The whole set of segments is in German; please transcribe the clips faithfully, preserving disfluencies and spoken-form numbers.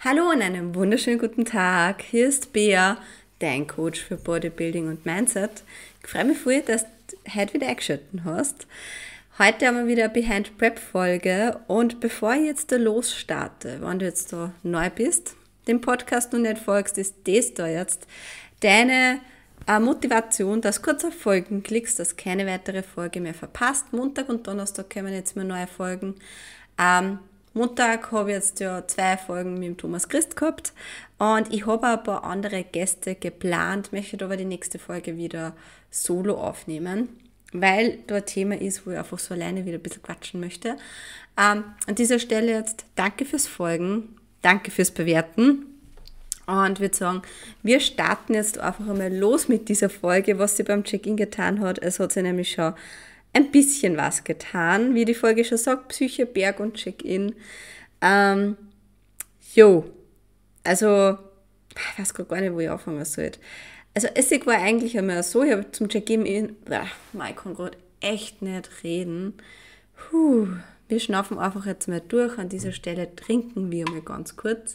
Hallo und einen wunderschönen guten Tag. Hier ist Bea, dein Coach für Bodybuilding und Mindset. Ich freue mich voll, dass du heute wieder eingeschaltet hast. Heute haben wir wieder eine Behind-Prep-Folge und bevor ich jetzt da losstarte, wenn du jetzt da neu bist, dem Podcast noch nicht folgst, ist das da jetzt deine äh, Motivation, dass du kurz auf Folgen klickst, dass du keine weitere Folge mehr verpasst. Montag und Donnerstag kommen jetzt mal neue Folgen. Ähm, Montag habe ich jetzt ja zwei Folgen mit dem Thomas Christ gehabt und ich habe ein paar andere Gäste geplant, möchte aber die nächste Folge wieder solo aufnehmen, weil da ein Thema ist, wo ich einfach so alleine wieder ein bisschen quatschen möchte. Ähm, an dieser Stelle jetzt danke fürs Folgen, danke fürs Bewerten und würde sagen, wir starten jetzt einfach einmal los mit dieser Folge, was sie beim Check-in getan hat. Es hat sich nämlich schon ein bisschen was getan, wie die Folge schon sagt, Psyche, Berg und Check-in. Ähm, jo, also, ich weiß gerade gar nicht, wo ich anfangen soll. Also, es war eigentlich einmal so, ich habe zum Check-in, ich kann gerade echt nicht reden. Puh, wir schnaufen einfach jetzt mal durch. An dieser Stelle trinken wir mal ganz kurz.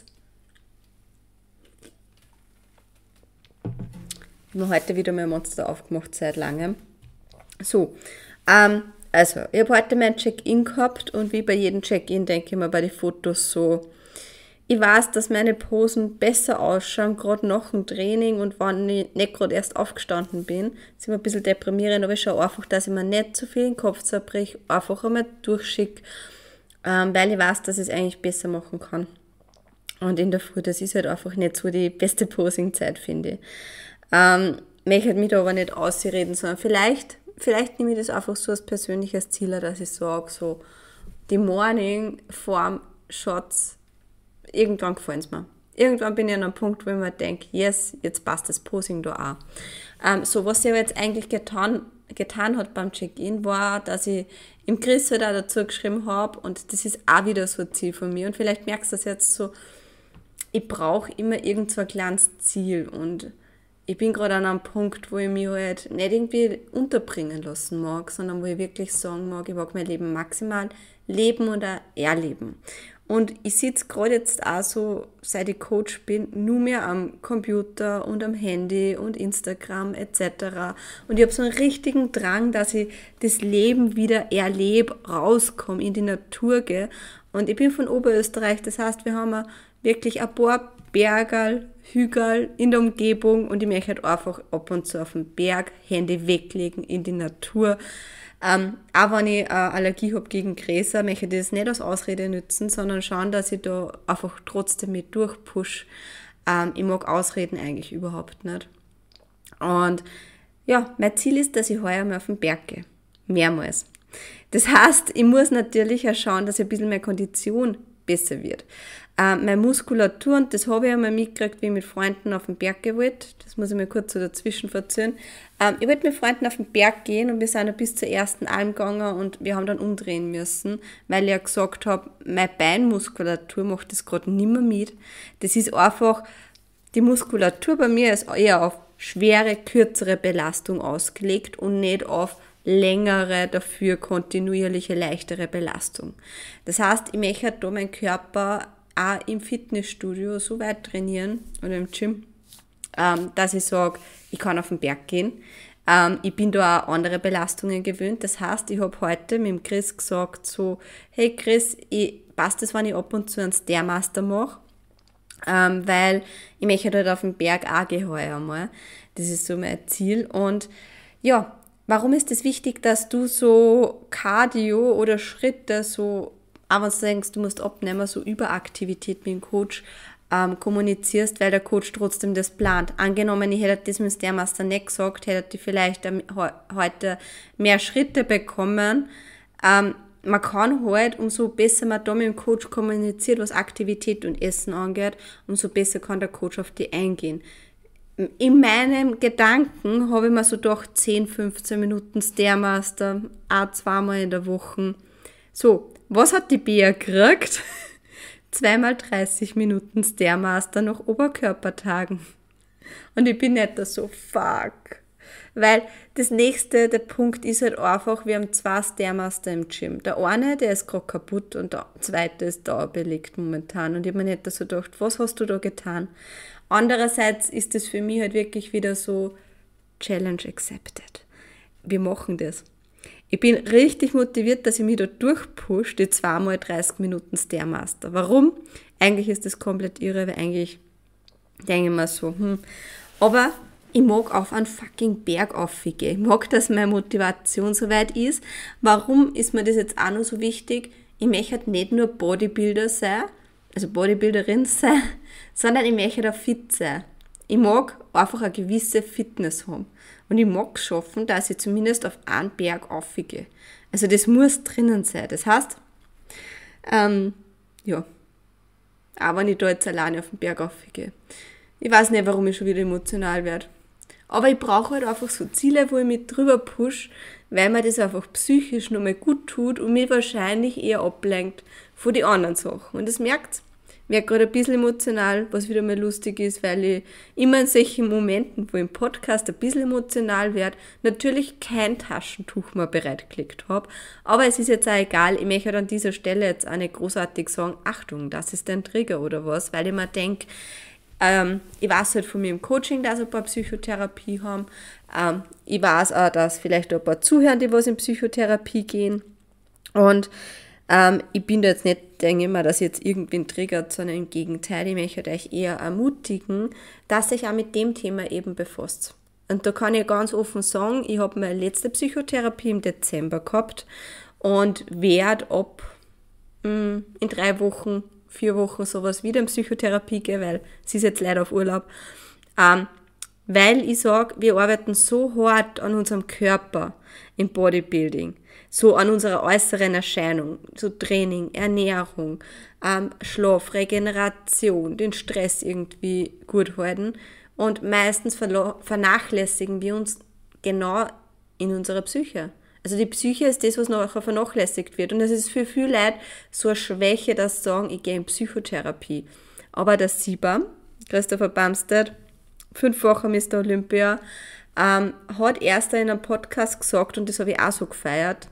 Ich habe heute wieder mein Monster aufgemacht seit langem. So, ähm, also, ich habe heute mein Check-in gehabt und wie bei jedem Check-in denke ich mir bei den Fotos so, ich weiß, dass meine Posen besser ausschauen, gerade nach dem Training und wenn ich nicht gerade erst aufgestanden bin. Das ist immer ein bisschen deprimierend, aber ich schaue einfach, dass ich mir nicht zu viel den Kopf zerbrich, einfach einmal durchschicke, ähm, weil ich weiß, dass ich es eigentlich besser machen kann. Und in der Früh, das ist halt einfach nicht so die beste Posing-Zeit, finde ich. Ähm, möchte mich da aber nicht ausreden, sondern vielleicht Vielleicht nehme ich das einfach so als persönliches Ziel, dass ich sage, so die Morning-Form-Shots, irgendwann gefallen es mir. Irgendwann bin ich an einem Punkt, wo ich mir denke, yes, jetzt passt das Posing da auch. Ähm, so, was ich aber jetzt eigentlich getan, getan hat beim Check-in, war, dass ich im Chris halt auch dazu geschrieben habe und das ist auch wieder so ein Ziel von mir und vielleicht merkst du das jetzt so, ich brauche immer irgend so ein kleines Ziel und ich bin gerade an einem Punkt, wo ich mich halt nicht irgendwie unterbringen lassen mag, sondern wo ich wirklich sagen mag, ich mag mein Leben maximal leben oder erleben. Und ich sitze gerade jetzt auch so, seit ich Coach bin, nur mehr am Computer und am Handy und Instagram et cetera. Und ich habe so einen richtigen Drang, dass ich das Leben wieder erlebe, rauskomme, in die Natur gehe. Und ich bin von Oberösterreich, das heißt, wir haben wirklich ein paar Bergerl, Hügel in der Umgebung und ich möchte halt einfach ab und zu auf den Berg, Hände weglegen, in die Natur. Ähm, auch wenn ich eine Allergie habe gegen Gräser, möchte ich das nicht als Ausrede nutzen, sondern schauen, dass ich da einfach trotzdem mit durchpush. Ähm, ich mag Ausreden eigentlich überhaupt nicht. Und ja, mein Ziel ist, dass ich heuer mal auf den Berg gehe. Mehrmals. Das heißt, ich muss natürlich auch schauen, dass ich ein bisschen meine Kondition besser wird. Äh, meine Muskulatur, und das habe ich einmal mitgekriegt, wie ich mit Freunden auf den Berg gewollt. Das muss ich mir kurz so dazwischen verzögern. Ähm, ich wollte mit Freunden auf den Berg gehen und wir sind bis zur ersten Alm gegangen und wir haben dann umdrehen müssen, weil ich ja gesagt habe, meine Beinmuskulatur macht das gerade nicht mehr mit. Das ist einfach, die Muskulatur bei mir ist eher auf schwere, kürzere Belastung ausgelegt und nicht auf längere, dafür kontinuierliche, leichtere Belastung. Das heißt, ich möchte da meinen Körper auch im Fitnessstudio so weit trainieren oder im Gym, ähm, dass ich sage, ich kann auf den Berg gehen. Ähm, ich bin da auch andere Belastungen gewöhnt. Das heißt, ich habe heute mit dem Chris gesagt, so, hey Chris, ich, passt das, wenn ich ab und zu einen Stairmaster mache? Ähm, weil ich möchte halt auf den Berg auch gehen heuer einmal. Das ist so mein Ziel. Und ja, warum ist es wichtig, dass du so Cardio oder Schritte, so, auch wenn du denkst, du musst abnehmen, so Überaktivität mit dem Coach ähm, kommunizierst, weil der Coach trotzdem das plant. Angenommen, ich hätte das mit dem Stairmaster nicht gesagt, hätte ich vielleicht ähm, he- heute mehr Schritte bekommen. Ähm, man kann halt, umso besser man da mit dem Coach kommuniziert, was Aktivität und Essen angeht, umso besser kann der Coach auf die eingehen. In meinem Gedanken habe ich mir so gedacht, zehn, fünfzehn Minuten Stairmaster, auch zweimal in der Woche. So, was hat die Bea gekriegt? Zweimal dreißig Minuten Stairmaster nach Oberkörpertagen. Und ich bin nicht da so, fuck. Weil das nächste, der Punkt ist halt einfach, wir haben zwei Stairmaster im Gym. Der eine, der ist gerade kaputt und der zweite ist dauerbelegt momentan. Und ich habe mir nicht so gedacht, was hast du da getan? Andererseits ist das für mich halt wirklich wieder so Challenge accepted. Wir machen das. Ich bin richtig motiviert, dass ich mich da durchpushe, die zweimal dreißig Minuten Stairmaster. Warum? Eigentlich ist das komplett irre, weil eigentlich denke ich mir so, hm. Aber ich mag auf einen fucking Berg aufgehen. Ich mag, dass meine Motivation so weit ist. Warum ist mir das jetzt auch noch so wichtig? Ich möchte halt nicht nur Bodybuilder sein, also Bodybuilderin sein, sondern ich möchte auch fit sein. Ich mag einfach eine gewisse Fitness haben. Und ich mag es schaffen, dass ich zumindest auf einen Berg aufgehe. Also das muss drinnen sein. Das heißt, ähm, ja, auch wenn ich da jetzt alleine auf den Berg aufgehe. Ich weiß nicht, warum ich schon wieder emotional werde. Aber ich brauche halt einfach so Ziele, wo ich mich drüber push, weil mir das einfach psychisch nochmal gut tut und mich wahrscheinlich eher ablenkt von den anderen Sachen. Und das merkt ich werde gerade ein bisschen emotional, was wieder mal lustig ist, weil ich immer in solchen Momenten, wo ich im Podcast ein bisschen emotional werde, natürlich kein Taschentuch mehr bereitgelegt habe. Aber es ist jetzt auch egal, ich möchte an dieser Stelle jetzt auch nicht großartig sagen, Achtung, das ist ein Trigger oder was, weil ich mir denke, ähm, ich weiß halt von mir im Coaching, dass ein paar Psychotherapie haben. Ähm, ich weiß auch, dass vielleicht ein paar zuhören, die was in Psychotherapie gehen. Und ähm, ich bin da jetzt nicht, denke ich mal, dass jetzt irgendwen triggert, sondern im Gegenteil, ich möchte euch eher ermutigen, dass ihr euch auch mit dem Thema eben befasst. Und da kann ich ganz offen sagen, ich habe meine letzte Psychotherapie im Dezember gehabt und werde ab mh, in drei Wochen, vier Wochen sowas wieder in Psychotherapie gehen, weil sie ist jetzt leider auf Urlaub. Ähm, weil ich sage, wir arbeiten so hart an unserem Körper im Bodybuilding, so an unserer äußeren Erscheinung, so Training, Ernährung, ähm, Schlaf, Regeneration, den Stress irgendwie gut halten und meistens vernachlässigen wir uns genau in unserer Psyche. Also die Psyche ist das, was nachher vernachlässigt wird und es ist für viele Leute so eine Schwäche, dass sie sagen, ich gehe in Psychotherapie. Aber der Sieber, Christopher Bumstead, fünffacher Mister Olympia, ähm, hat erst in einem Podcast gesagt, und das habe ich auch so gefeiert,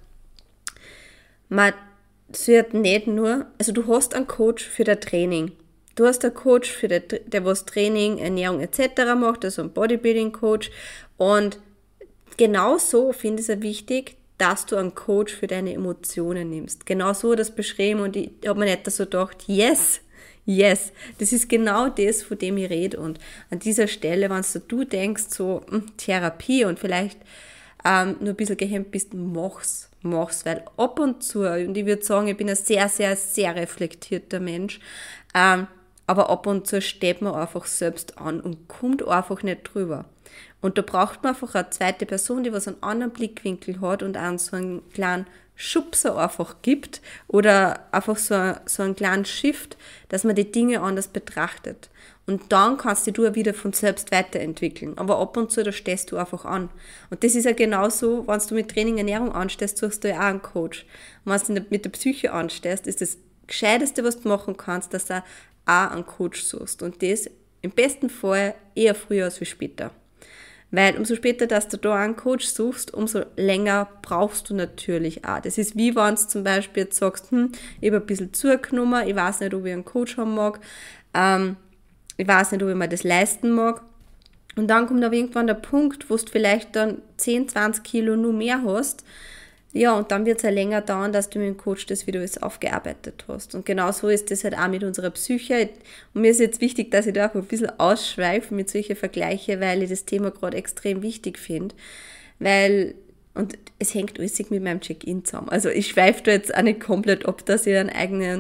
man sollte nicht nur, also du hast einen Coach für das Training. Du hast einen Coach, für der, der was Training, Ernährung et cetera macht, also einen Bodybuilding-Coach. Und genauso finde ich es wichtig, dass du einen Coach für deine Emotionen nimmst. Genauso das beschrieben und ich habe mir nicht so gedacht, yes, yes, das ist genau das, von dem ich rede. Und an dieser Stelle, wenn du denkst, so mh, Therapie und vielleicht ähm, nur ein bisschen gehemmt bist, mach's, mach's, weil ab und zu, und ich würde sagen, ich bin ein sehr, sehr, sehr reflektierter Mensch, ähm, aber ab und zu steht man einfach selbst an und kommt einfach nicht drüber. Und da braucht man einfach eine zweite Person, die was einen anderen Blickwinkel hat und auch so einen kleinen Schubser einfach gibt oder einfach so, ein, so einen kleinen Shift, dass man die Dinge anders betrachtet. Und dann kannst du wieder von selbst weiterentwickeln. Aber ab und zu, da stehst du einfach an. Und das ist ja genauso, wenn du mit Training, Ernährung anstehst, suchst du ja auch einen Coach. Und wenn du mit der Psyche anstehst, ist das Gescheiteste, was du machen kannst, dass du auch einen Coach suchst. Und das im besten Fall eher früher als wie später. Weil umso später, dass du da einen Coach suchst, umso länger brauchst du natürlich auch. Das ist wie wenn du zum Beispiel jetzt sagst, hm, ich habe ein bisschen zugenommen, ich weiß nicht, ob ich einen Coach haben mag, ähm, ich weiß nicht, ob ich mir das leisten mag. Und dann kommt aber irgendwann der Punkt, wo du vielleicht dann zehn, zwanzig Kilo nur mehr hast. Ja, und dann wird es ja länger dauern, dass du mit dem Coach das wieder alles aufgearbeitet hast. Und genau so ist das halt auch mit unserer Psyche. Und mir ist jetzt wichtig, dass ich da auch ein bisschen ausschweife mit solchen Vergleichen, weil ich das Thema gerade extrem wichtig finde. Weil, und es hängt alles mit meinem Check-in zusammen. Also ich schweife da jetzt auch nicht komplett ab, dass ich einen eigenen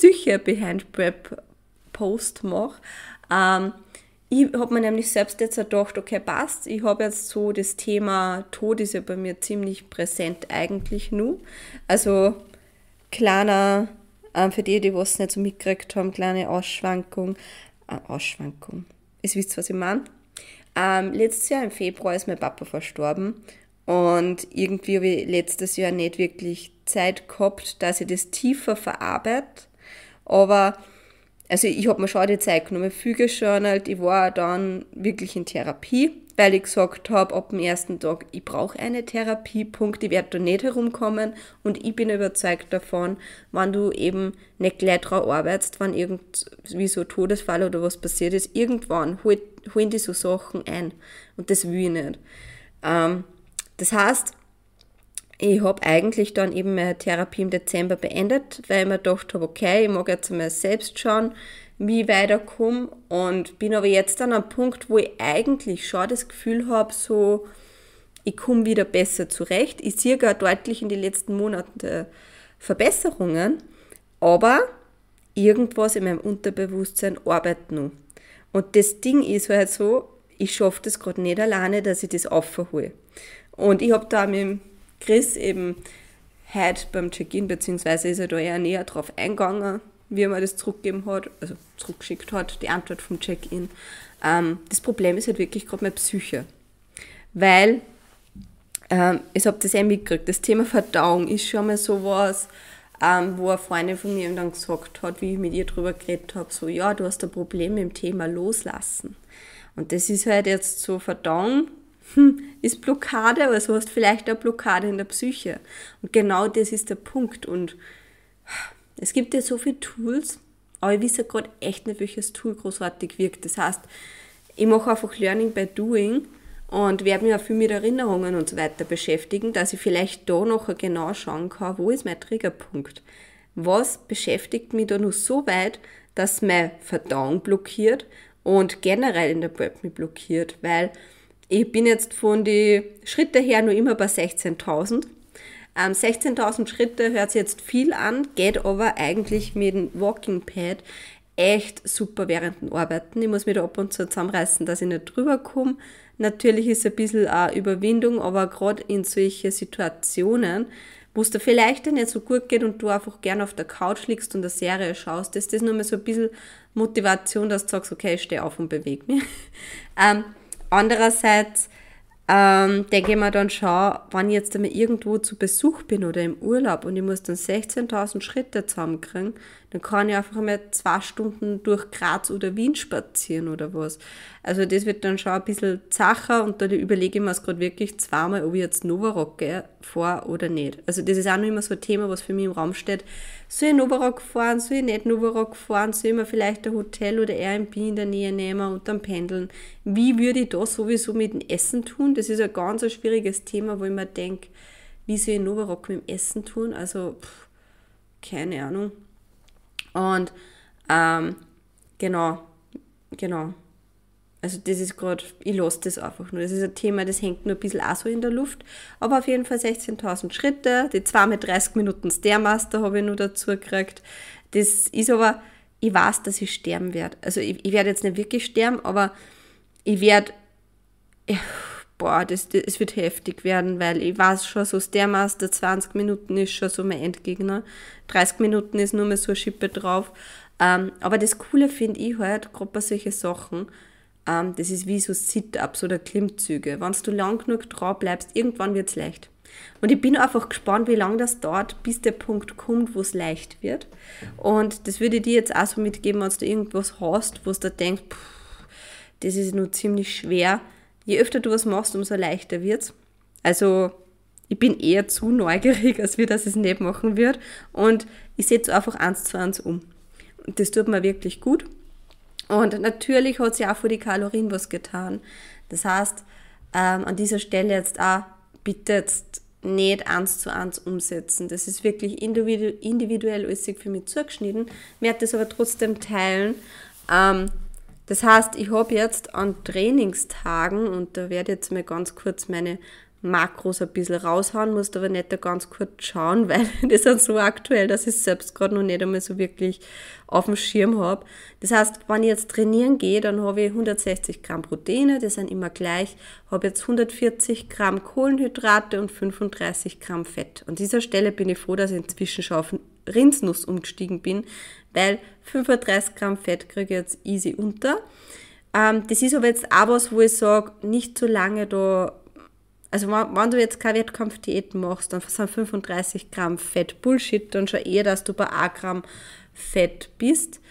Psyche-Behind-Prep-Post mache. Ähm, Ich habe mir nämlich selbst jetzt gedacht, okay, passt, ich habe jetzt so das Thema Tod ist ja bei mir ziemlich präsent eigentlich nur. Also kleiner, ähm, für die, die was nicht so mitgekriegt haben, kleine Ausschwankung, äh, Ausschwankung, ihr wisst, was ich meine. Ähm, letztes Jahr im Februar ist mein Papa verstorben und irgendwie habe ich letztes Jahr nicht wirklich Zeit gehabt, dass ich das tiefer verarbeite, aber also ich habe mir schon die Zeit genommen, viel gejournalt, ich war dann wirklich in Therapie, weil ich gesagt habe, ab dem ersten Tag, ich brauche eine Therapie, Punkt, ich werde da nicht herumkommen und ich bin überzeugt davon, wenn du eben nicht gleich daran arbeitest, wenn irgendwie so ein Todesfall oder was passiert ist, irgendwann hol, holen die so Sachen ein und das will ich nicht. Ähm, das heißt, ich habe eigentlich dann eben meine Therapie im Dezember beendet, weil ich mir gedacht habe, okay, ich mag jetzt einmal selbst schauen, wie ich weiterkomme und bin aber jetzt an einem Punkt, wo ich eigentlich schon das Gefühl habe, so, ich komme wieder besser zurecht. Ich sehe gar deutlich in den letzten Monaten Verbesserungen, aber irgendwas in meinem Unterbewusstsein arbeitet noch. Und das Ding ist halt so, ich schaffe das gerade nicht alleine, dass ich das aufhole. Und ich habe da mit Chris eben heute beim Check-in, beziehungsweise ist er da eher näher drauf eingegangen, wie er mir das zurückgegeben hat, also zurückgeschickt hat, die Antwort vom Check-in. Ähm, das Problem ist halt wirklich gerade meine Psyche. Weil, ähm, ich habe das eh mitgekriegt, das Thema Verdauung ist schon mal sowas, ähm, wo eine Freundin von mir dann gesagt hat, wie ich mit ihr drüber geredet habe, so, ja, du hast ein Problem mit dem Thema Loslassen. Und das ist halt jetzt so Verdauung, hm, ist Blockade, aber du hast vielleicht eine Blockade in der Psyche. Und genau das ist der Punkt. Und es gibt ja so viele Tools, aber ich weiß ja gerade echt nicht, welches Tool großartig wirkt. Das heißt, ich mache einfach Learning by Doing und werde mich auch viel mit Erinnerungen und so weiter beschäftigen, dass ich vielleicht da noch genau schauen kann, wo ist mein Triggerpunkt. Was beschäftigt mich da noch so weit, dass meine Verdauung blockiert und generell in der Prep mich blockiert, weil ich bin jetzt von den Schritten her nur immer bei sechzehntausend. Ähm, sechzehntausend Schritte hört sich jetzt viel an, geht aber eigentlich mit dem Walking Pad echt super während dem Arbeiten. Ich muss mich da ab und zu zusammenreißen, dass ich nicht drüber komme. Natürlich ist es ein bisschen eine Überwindung, aber gerade in solchen Situationen, wo es dir vielleicht nicht so gut geht und du einfach gerne auf der Couch liegst und eine Serie schaust, ist das nur mal so ein bisschen Motivation, dass du sagst, okay, ich stehe auf und bewege mich. ähm, andererseits ähm, denke ich mir dann schon, wenn ich jetzt einmal irgendwo zu Besuch bin oder im Urlaub und ich muss dann sechzehntausend Schritte zusammenkriegen, dann kann ich einfach einmal zwei Stunden durch Graz oder Wien spazieren oder was. Also das wird dann schon ein bisschen zacher und da überlege ich mir es gerade wirklich zweimal, ob ich jetzt Novarock fahre oder nicht. Also das ist auch noch immer so ein Thema, was für mich im Raum steht. Soll ich Novarock fahren, soll ich nicht Novarock fahren, soll ich mir vielleicht ein Hotel oder Airbnb in der Nähe nehmen und dann pendeln? Wie würde ich da sowieso mit dem Essen tun? Das ist ein ganz ein schwieriges Thema, wo ich mir denke, wie soll ich Novarock mit dem Essen tun? Also, pff, keine Ahnung. Und ähm, genau, genau. Also das ist gerade, ich lasse das einfach nur. Das ist ein Thema, das hängt nur ein bisschen auch so in der Luft. Aber auf jeden Fall sechzehntausend Schritte, die zwei mit dreißig Minuten Stairmaster habe ich noch dazu gekriegt. Das ist aber, ich weiß, dass ich sterben werde. Also ich, ich werde jetzt nicht wirklich sterben, aber ich werde, boah, das, das wird heftig werden, weil ich weiß schon, so Stairmaster, zwanzig Minuten ist schon so mein Endgegner. dreißig Minuten ist nur mehr so eine Schippe drauf. Ähm, aber das Coole finde ich halt, gerade bei solchen Sachen, ähm, das ist wie so Sit-Ups oder Klimmzüge. Wenn du lang genug dran bleibst, irgendwann wird es leicht. Und ich bin einfach gespannt, wie lange das dauert, bis der Punkt kommt, wo es leicht wird. Und das würde ich dir jetzt auch so mitgeben, wenn du irgendwas hast, wo du denkst, pff, das ist nur ziemlich schwer. Je öfter du was machst, umso leichter wird's. Also ich bin eher zu neugierig, als wie dass ich es nicht machen wird. Und ich setze einfach eins zu eins um. Und das tut mir wirklich gut. Und natürlich hat sich auch für die Kalorien was getan. Das heißt, ähm, an dieser Stelle jetzt auch bitte jetzt nicht eins zu eins umsetzen. Das ist wirklich individu- individuell alles für mich zugeschnitten. Ich werde das aber trotzdem teilen. Ähm, das heißt, ich habe jetzt an Trainingstagen, und da werde ich jetzt mal ganz kurz meine Makros ein bisschen raushauen, musst aber nicht da ganz kurz schauen, weil die sind so aktuell, dass ich es selbst gerade noch nicht einmal so wirklich auf dem Schirm habe. Das heißt, wenn ich jetzt trainieren gehe, dann habe ich hundertsechzig Gramm Proteine, die sind immer gleich, habe jetzt hundertvierzig Gramm Kohlenhydrate und fünfunddreißig Gramm Fett. An dieser Stelle bin ich froh, dass ich inzwischen schon auf Rindsnuss umgestiegen bin, weil fünfunddreißig Gramm Fett kriege ich jetzt easy unter. Ähm, das ist aber jetzt auch was, wo ich sage, nicht so lange da. Also wenn, wenn du jetzt keine Wettkampfdiät machst, dann sind fünfunddreißig Gramm Fett Bullshit, dann schon eher, dass du bei ein Gramm Fett bist.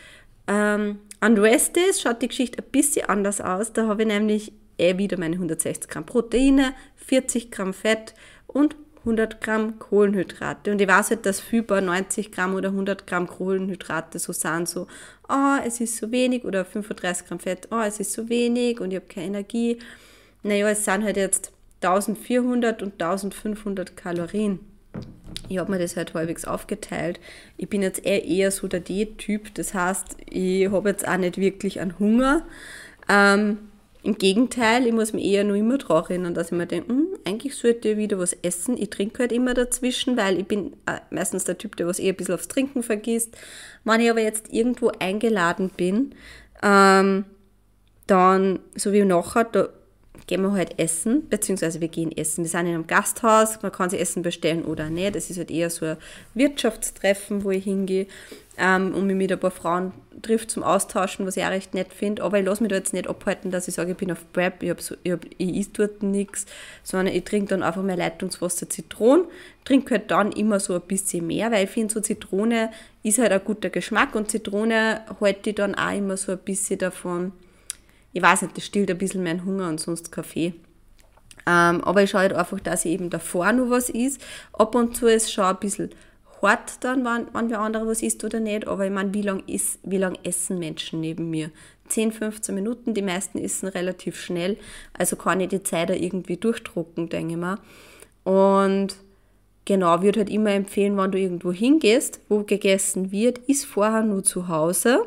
Ähm, an Rest Days schaut die Geschichte ein bisschen anders aus. Da habe ich nämlich eh wieder meine hundertsechzig Gramm Proteine, vierzig Gramm Fett und hundert Gramm Kohlenhydrate. Und ich weiß halt, dass viele bei neunzig Gramm oder hundert Gramm Kohlenhydrate so sind, so, ah, oh, es ist so wenig, oder fünfunddreißig Gramm Fett, ah, oh, es ist so wenig und ich habe keine Energie. Naja, es sind halt jetzt eintausendvierhundert und eintausendfünfhundert Kalorien. Ich habe mir das halt halbwegs aufgeteilt. Ich bin jetzt eher, eher so der Diät-Typ, das heißt, ich habe jetzt auch nicht wirklich einen Hunger. Ähm, Im Gegenteil, ich muss mich eher nur immer daran erinnern, dass ich mir denke, hm, eigentlich sollte ich wieder was essen. Ich trinke halt immer dazwischen, weil ich bin äh, meistens der Typ, der was eher ein bisschen aufs Trinken vergisst. Wenn ich aber jetzt irgendwo eingeladen bin, ähm, dann, so wie nachher, da gehen wir halt essen, beziehungsweise wir gehen essen. Wir sind in einem Gasthaus, man kann sich Essen bestellen oder nicht. Das ist halt eher so ein Wirtschaftstreffen, wo ich hingehe ähm, und mich mit ein paar Frauen trifft zum Austauschen, was ich auch recht nett finde. Aber ich lasse mich da jetzt nicht abhalten, dass ich sage, ich bin auf Prep, ich, hab so, ich, hab, ich esse dort nichts, sondern ich trinke dann einfach mein Leitungswasser Zitronen, trinke halt dann immer so ein bisschen mehr, weil ich finde, so Zitrone ist halt ein guter Geschmack und Zitrone halte ich dann auch immer so ein bisschen davon. Ich weiß nicht, das stillt ein bisschen meinen Hunger und sonst Kaffee. Ähm, aber ich schaue halt einfach, dass ich eben davor noch was isst. Ab und zu ist es schon ein bisschen hart dann, wenn, wenn wer andere was isst oder nicht. Aber ich meine, wie lange lang essen Menschen neben mir? zehn, fünfzehn Minuten, die meisten essen relativ schnell. Also kann ich die Zeit da irgendwie durchdrucken, denke ich mal. Und genau, würde halt immer empfehlen, wenn du irgendwo hingehst, wo gegessen wird, isst vorher nur zu Hause.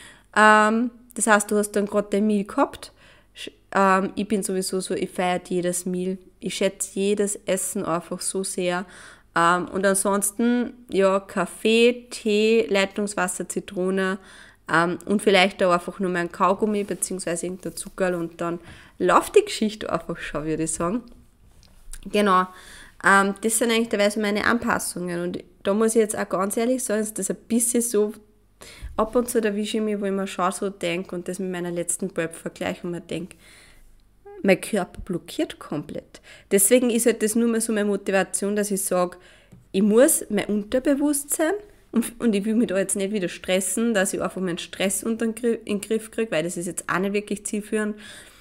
Ähm, Das heißt, du hast dann gerade dein Meal gehabt. Ähm, ich bin sowieso so, ich feiere jedes Meal. Ich schätze jedes Essen einfach so sehr. Ähm, und ansonsten, ja, Kaffee, Tee, Leitungswasser, Zitrone ähm, und vielleicht auch einfach nur mal ein Kaugummi bzw. irgendein Zuckerl und dann läuft die Geschichte einfach schon, würde ich sagen. Genau. Ähm, das sind eigentlich teilweise meine Anpassungen. Und da muss ich jetzt auch ganz ehrlich sagen, ist das ein bisschen so. Ab und zu erwische ich mich, wo ich mir schon so denke und das mit meiner letzten Prep vergleiche und mir denke, mein Körper blockiert komplett. Deswegen ist halt das nur mehr so meine Motivation, dass ich sage, ich muss mein Unterbewusstsein und, und ich will mich da jetzt nicht wieder stressen, dass ich einfach meinen Stress unter den, in den Griff kriege, weil das ist jetzt auch nicht wirklich zielführend.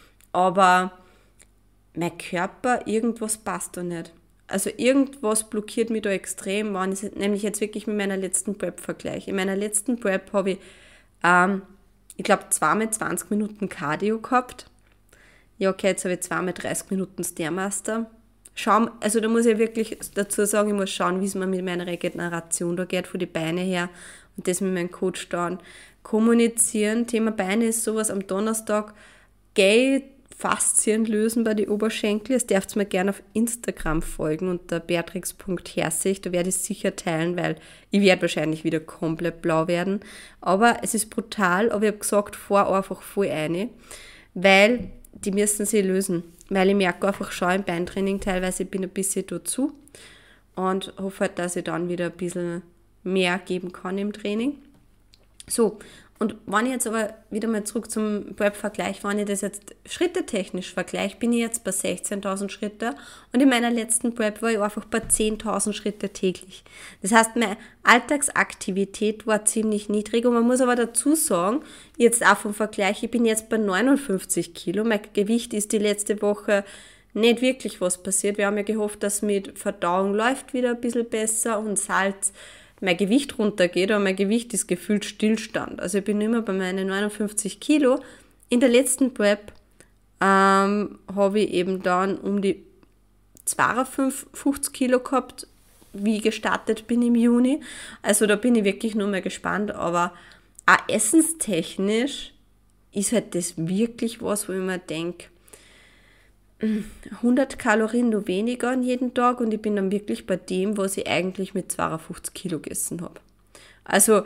Aber mein Körper, irgendwas passt da nicht. Also irgendwas blockiert mich da extrem, wenn ich es nämlich jetzt wirklich mit meiner letzten Prep vergleiche. In meiner letzten Prep habe ich, ähm, ich glaube, zweimal zwanzig Minuten Cardio gehabt. Ja, okay, jetzt habe ich zweimal dreißig Minuten Stairmaster. Schauen, also da muss ich wirklich dazu sagen, ich muss schauen, wie es mir mit meiner Regeneration da geht, von den Beinen her und das mit meinem Coach dann kommunizieren. Thema Beine ist sowas am Donnerstag, gehe Faszien lösen bei den Oberschenkeln. Jetzt dürft ihr mir gerne auf Instagram folgen unter beatrix punkt herzig. Da werde ich es sicher teilen, weil ich werde wahrscheinlich wieder komplett blau werden. Aber es ist brutal, aber ich habe gesagt, fahr einfach voll rein, weil die müssen sie lösen. Weil ich merke einfach schon im Beintraining teilweise, ich bin ein bisschen dazu und hoffe halt, dass ich dann wieder ein bisschen mehr geben kann im Training. So, und wenn ich jetzt aber wieder mal zurück zum Prep-Vergleich, wenn ich das jetzt schrittetechnisch vergleiche, bin ich jetzt bei sechzehntausend Schritte und in meiner letzten Prep war ich einfach bei zehntausend Schritte täglich. Das heißt, meine Alltagsaktivität war ziemlich niedrig und man muss aber dazu sagen, jetzt auch vom Vergleich, ich bin jetzt bei neunundfünfzig Kilo, mein Gewicht ist die letzte Woche nicht wirklich was passiert. Wir haben ja gehofft, dass mit Verdauung läuft wieder ein bisschen besser und Salz mein Gewicht runtergeht, aber mein Gewicht ist gefühlt Stillstand. Also ich bin immer bei meinen neunundfünfzig Kilo. In der letzten Prep ähm, habe ich eben dann um die zweiundfünfzig Kilo gehabt, wie ich gestartet bin im Juni. Also da bin ich wirklich nur mehr gespannt, aber auch essenstechnisch ist halt das wirklich was, wo ich mir denke, hundert Kalorien nur weniger an jeden Tag und ich bin dann wirklich bei dem, was ich eigentlich mit zweiundfünfzig Kilo gegessen habe. Also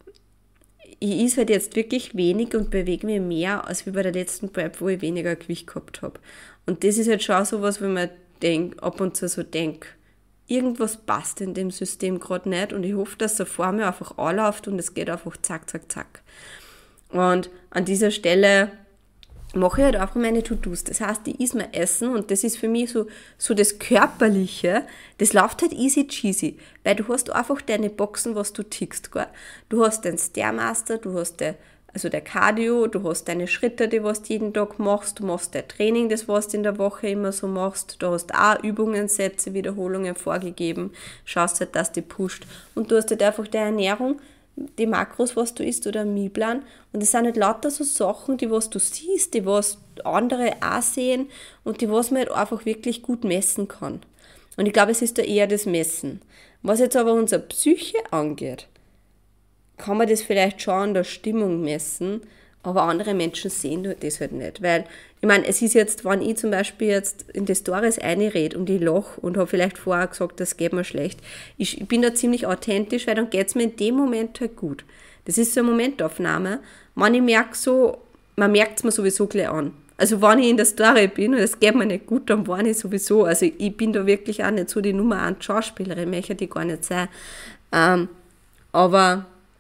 ich esse halt jetzt wirklich wenig und bewege mich mehr als wie bei der letzten Prep, wo ich weniger Gewicht gehabt habe. Und das ist halt schon sowas, wo ich mir denk, ab und zu so denke, irgendwas passt in dem System gerade nicht und ich hoffe, dass er vor mir einfach anläuft und es geht einfach zack, zack, zack. Und an dieser Stelle mache ich halt einfach meine To-Dos. Das heißt, ich esse mein Essen und das ist für mich so, so das Körperliche, das läuft halt easy cheesy, weil du hast einfach deine Boxen, was du tickst. Gell? Du hast den Stairmaster, du hast den also der Cardio, du hast deine Schritte, die was du jeden Tag machst, du machst dein Training, das was du in der Woche immer so machst, du hast auch Übungen, Sätze, Wiederholungen vorgegeben, schaust halt, dass die pusht und du hast halt einfach deine Ernährung, die Makros, was du isst oder Mealplan und das sind halt lauter so Sachen, die was du siehst, die was andere auch sehen und die was man halt einfach wirklich gut messen kann. Und ich glaube, es ist da eher das Messen. Was jetzt aber unsere Psyche angeht, kann man das vielleicht schon an der Stimmung messen, aber andere Menschen sehen das halt nicht. Weil, ich meine, es ist jetzt, wenn ich zum Beispiel jetzt in die Stories reinrede und ich lache und habe vielleicht vorher gesagt, das geht mir schlecht, ich bin da ziemlich authentisch, weil dann geht es mir in dem Moment halt gut. Das ist so eine Momentaufnahme. Wenn ich merke so, man merkt es mir sowieso gleich an. Also wenn ich in der Story bin und es geht mir nicht gut, dann war ich sowieso, also ich bin da wirklich auch nicht so die Nummer eins Schauspielerin, möchte ich gar nicht sein. Ähm, aber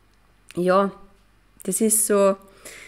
ja, das ist so,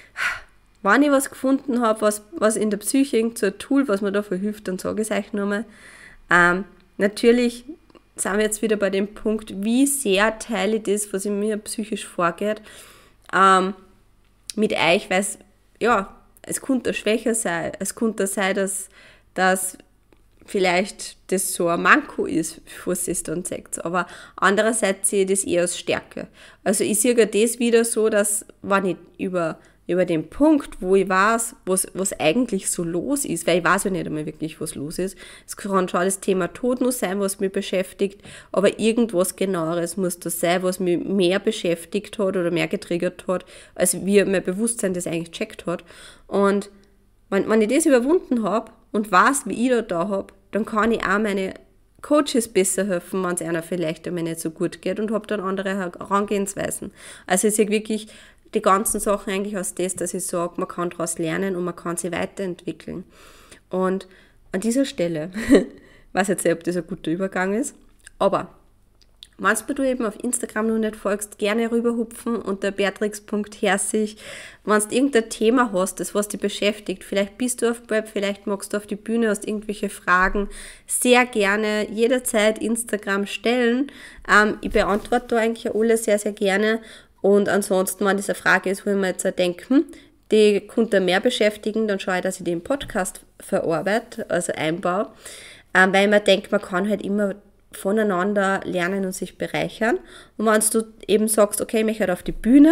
wenn ich was gefunden habe, was, was in der Psyche irgend so ein Tool, was mir da verhilft, dann sage ich es euch nochmal. Ähm, natürlich sind wir jetzt wieder bei dem Punkt, wie sehr teile ich das, was in mir psychisch vorgeht, ähm, mit euch, weil es, ja, es könnte schwächer sein, es könnte sein, dass, dass vielleicht das so ein Manko ist, was es dann sagt. Aber andererseits sehe ich das eher als Stärke. Also ich sehe das wieder so, dass wenn ich über, über den Punkt, wo ich weiß, was, was eigentlich so los ist, weil ich weiß ja nicht einmal wirklich, was los ist. Es kann schon das Thema Tod nur sein, was mich beschäftigt, aber irgendwas Genaueres muss das sein, was mich mehr beschäftigt hat oder mehr getriggert hat, als wie mein Bewusstsein das eigentlich gecheckt hat. Und wenn, wenn ich das überwunden habe und weiß, wie ich da da habe, dann kann ich auch meine Coaches besser helfen, wenn es einer vielleicht einmal nicht so gut geht und habe dann andere Herangehensweisen. Also ich sehe wirklich die ganzen Sachen eigentlich aus das, dass ich sage, man kann daraus lernen und man kann sich weiterentwickeln. Und an dieser Stelle, ich weiß jetzt nicht, ob das ein guter Übergang ist, aber wenn du eben auf Instagram noch nicht folgst, gerne rüberhupfen unter beatrix punkt herzig. Wenn du irgendein Thema hast, das was dich beschäftigt, vielleicht bist du auf Web, vielleicht magst du auf die Bühne, hast irgendwelche Fragen, sehr gerne jederzeit Instagram stellen. Ähm, ich beantworte da eigentlich alle sehr, sehr gerne. Und ansonsten, wenn das eine Frage ist, wo ich mir jetzt denke, hm, die könnte mehr beschäftigen, dann schaue ich, dass ich die im Podcast verarbeite, also einbaue. Ähm, weil ich mir denke, man kann halt immer voneinander lernen und sich bereichern. Und wenn du eben sagst, okay, ich möchte halt auf die Bühne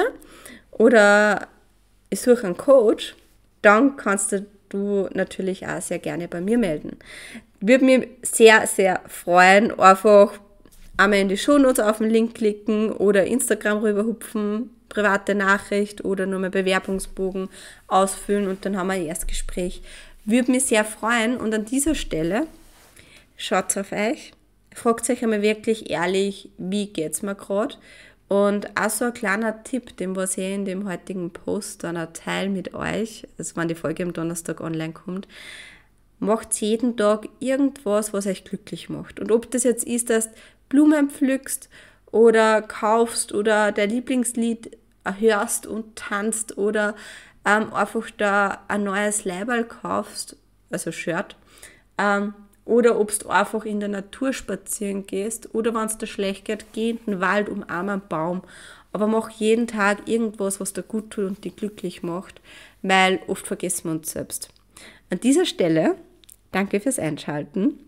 oder ich suche einen Coach, dann kannst du natürlich auch sehr gerne bei mir melden. Würde mich sehr, sehr freuen, einfach einmal in die Shownotes auf den Link klicken oder Instagram rüberhupfen, private Nachricht oder nur mal Bewerbungsbogen ausfüllen und dann haben wir ein Erstgespräch. Würde mich sehr freuen und an dieser Stelle schaut auf euch. Fragt euch einmal wirklich ehrlich, wie geht's mir gerade? Und auch so ein kleiner Tipp, den was ich in dem heutigen Post dann auch teile mit euch, also wenn die Folge am Donnerstag online kommt, macht jeden Tag irgendwas, was euch glücklich macht. Und ob das jetzt ist, dass du Blumen pflückst oder kaufst oder dein Lieblingslied hörst und tanzt oder ähm, einfach da ein neues Leiberl kaufst, also Shirt, ähm, oder ob du einfach in der Natur spazieren gehst oder wenn es dir schlecht geht, geh in den Wald, umarm einen Baum. Aber mach jeden Tag irgendwas, was dir gut tut und dich glücklich macht, weil oft vergessen wir uns selbst. An dieser Stelle danke fürs Einschalten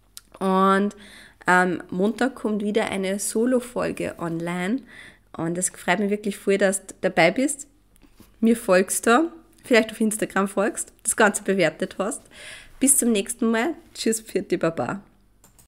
und am Montag kommt wieder eine Solo-Folge online und es freut mich wirklich voll, dass du dabei bist, mir folgst da, vielleicht auf Instagram folgst, das Ganze bewertet hast. Bis zum nächsten Mal. Tschüss, Pfiat, Baba.